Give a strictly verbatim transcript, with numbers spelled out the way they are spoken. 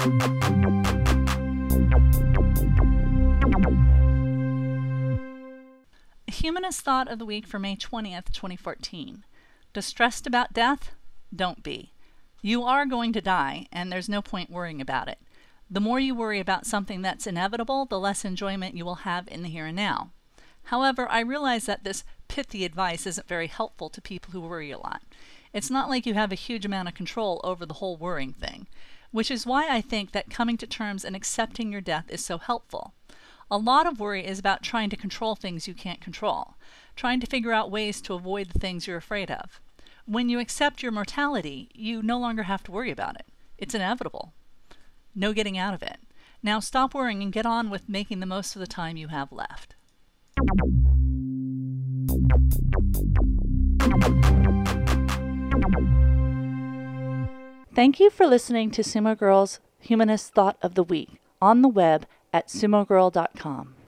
Humanist Thought of the Week for May twentieth, twenty fourteen. Distressed about death? Don't be. You are going to die, and there's no point worrying about it. The more you worry about something that's inevitable, the less enjoyment you will have in the here and now. However, I realize that this pithy advice isn't very helpful to people who worry a lot. It's not like you have a huge amount of control over the whole worrying thing, which is why I think that coming to terms and accepting your death is so helpful. A lot of worry is about trying to control things you can't control, trying to figure out ways to avoid the things you're afraid of. When you accept your mortality, you no longer have to worry about it. It's inevitable. No getting out of it. Now stop worrying and get on with making the most of the time you have left. Thank you for listening to Sumo Girl's Humanist Thought of the Week on the web at sumo girl dot com.